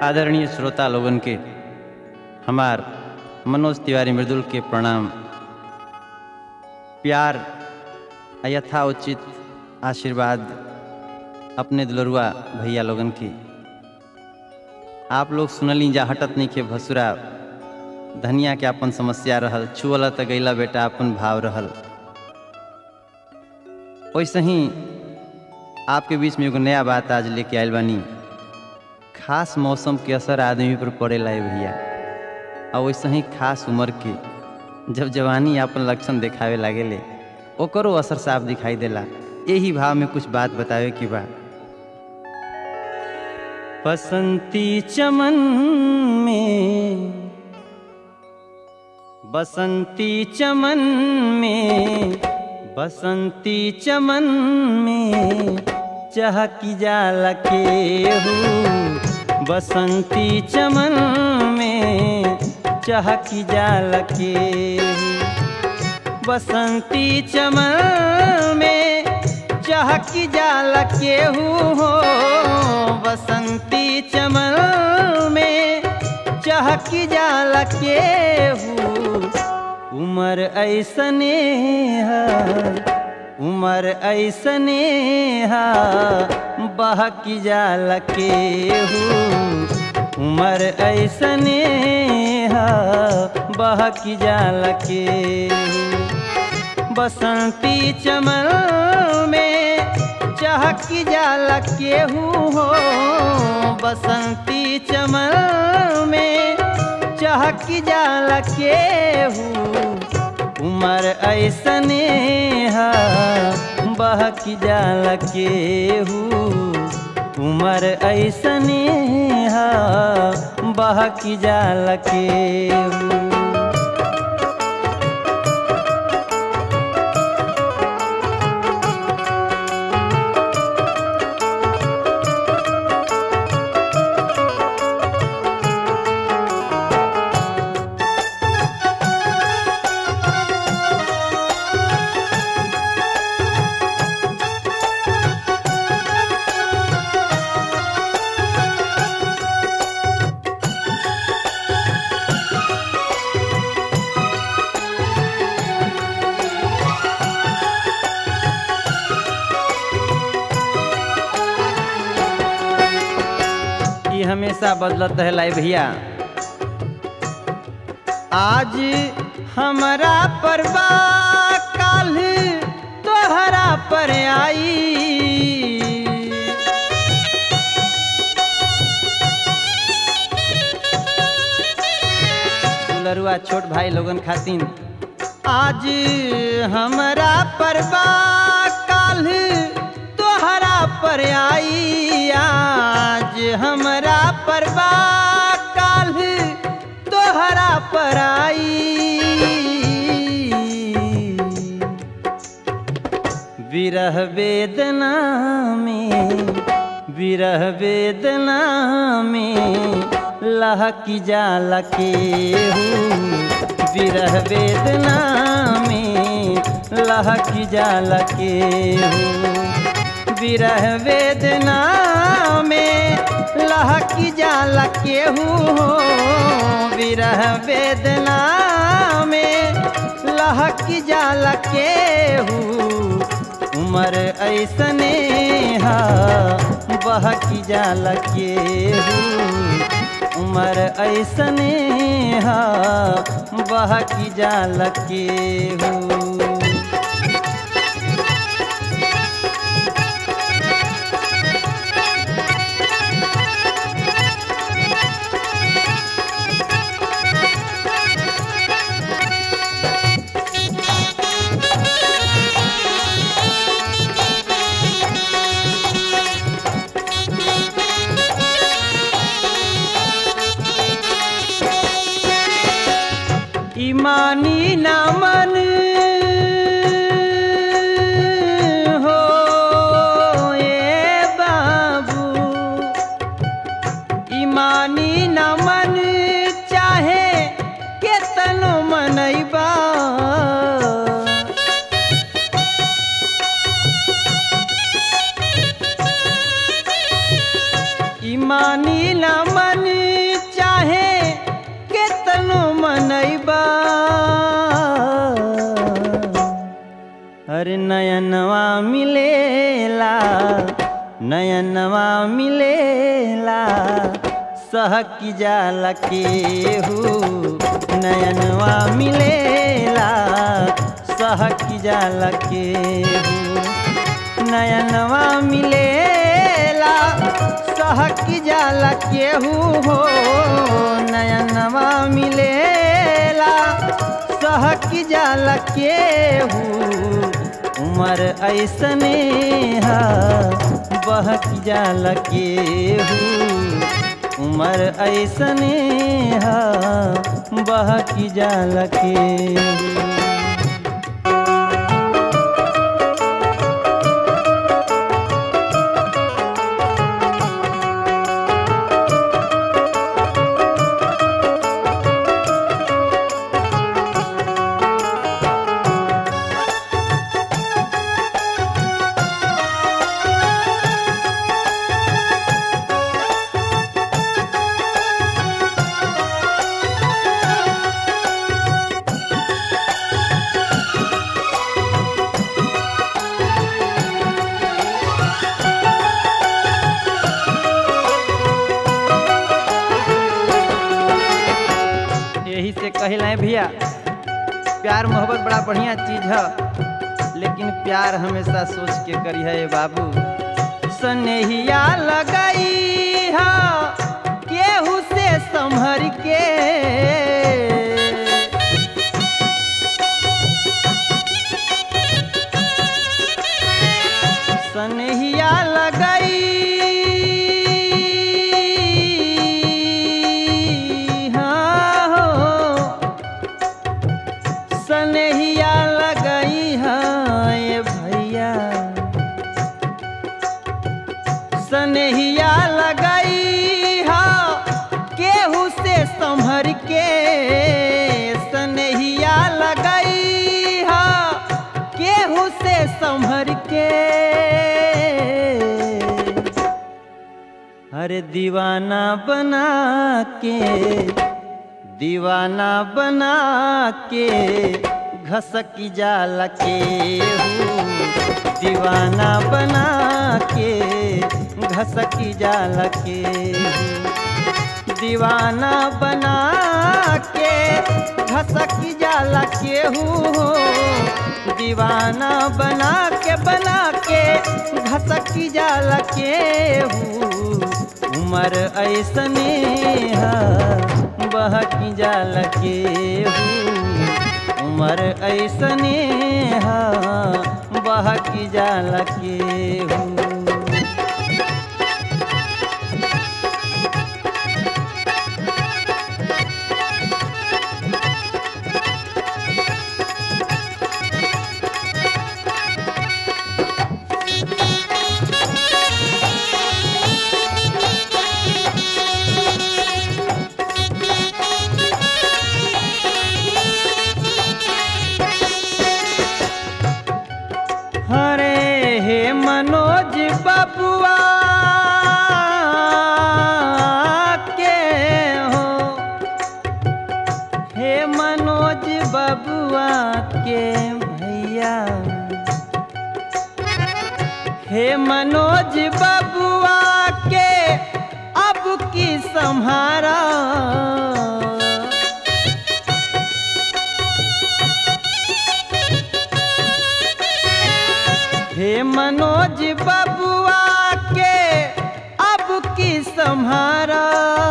आदरणीय श्रोता लोगन के हमार मनोज तिवारी मृदुल के प्रणाम। प्यार यथाउचित आशीर्वाद अपने दुलरुआ भैया लोगन की। आप लोग सुनली जा हटत नहीं के भसुरा धनिया के अपन समस्या रहल, छुअल त गैला बेटा अपन भाव रहल। वैसे ही आपके बीच में एगो नया बात आज लेके आयल बानी। खास मौसम के असर आदमी पर पड़ेला है भैया, और वैसे ही खास उम्र के जब जवानी अपन लक्षण दिखावे लागेले ओकरो असर साफ दिखाई देला। यही भाव में कुछ बात बतावे की बा। बसंती चमन में, बसंती चमन में, बसंती चमन में चहकी जाला केहू, बसंती चमन में चहकी जाला केहू, बसंती चमन में चहकी जाला केहू हो, बसंती चमन में चहकी जाला केहू। उमर ऐसने है, उमर ऐसने है बहकी जाला केहू, उमर ऐसने है बहकी जाला केहू। बसंती चमन में चहकी जाला केहू हो, बसंती चमन में चहकी जाला केहू। उमर ऐसने है बहकी जाला केहू, उमर ऐसने है बहकी जाला केहू। हमेशा बदलत है लाई भैया। आज हमारा परवा काल तोहरा पर आई, दुलरुआ छोट भाई लोगन खातिन। आज हमारा परवा काल तोहरा पर आई, आज हमारा परवा काल तोहरा पर आई। विरह वेदना में, विरह वेदना में लहकी जाला केहू, विरह वेदना में लहकी जाला केहू। विरह वेदना में लहकी जाला केहू हो, विरह वेदना में लहकी जाला केहू। उमर ऐसने है बहकी जाला केहू, उमर ऐसने है बहकी जाला केहू। मानी ना मन अरे नयनवा मिलेला नयनवा मिलेला सहक जाला केहू नयनवा मिलेला सहक जाला केहू नयनवा मिलेला सहक जाला केहू हो नयनवा मिलेला सहक जाला केहू उमर ऐसने हा बहक जाला केहू उमर ऐसने हा बहक जाला केहू कहला भैया प्यार मोहब्बत बड़ा बढ़िया चीज है लेकिन प्यार हमेशा सोच के करी है बाबू सनेहिया लगाई है केहू से संभर के सनेहिया लगाई सनेहिया लगाई है भैया सनेहिया लगाई है केहू से संभर के सनेहिया लगाई है केहू से संभर के अरे दीवाना बना के घसक जाला केहू दीवाना बना के घसक जाला केहू दीवाना बना के घसक जाला केहू दीवाना बना के घसक जाला केहू उमर ऐसने हा बहक जाला केहू उमर ऐसने हा बहक जाला केहू मनोज बबुआ के हो हे मनोज बबुआ के भैया हे मनोज बबुआ के अब की संहारा हे मनोज बबुआ के अब की संहारा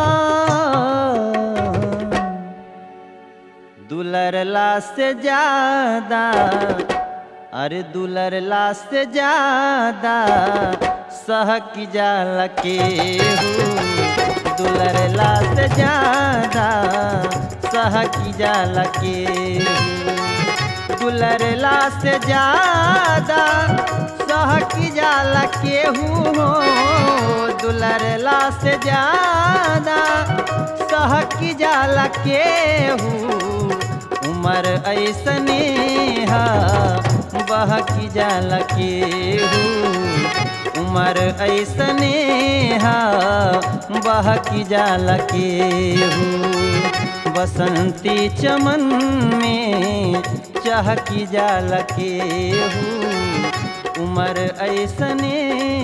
दुलरला से ज्यादा अरे दुलरला से ज्यादा सहक जाला केहू दुलरला से ज्यादा सहक जाला केहू दुलरला से ज्यादा सहक जाला केहू हो दुलरला से ज्यादा सहक जाला केहू उमर ऐसने हा बहक जाला केहू उमर ऐसने हा बहक जाला केहू बसंती चमन में चहकी जाल के उमर ऐसने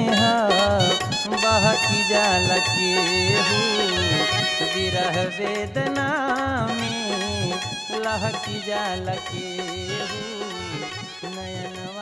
बहकी जाल के विरह वेदना में लहकी जाल के नयनवा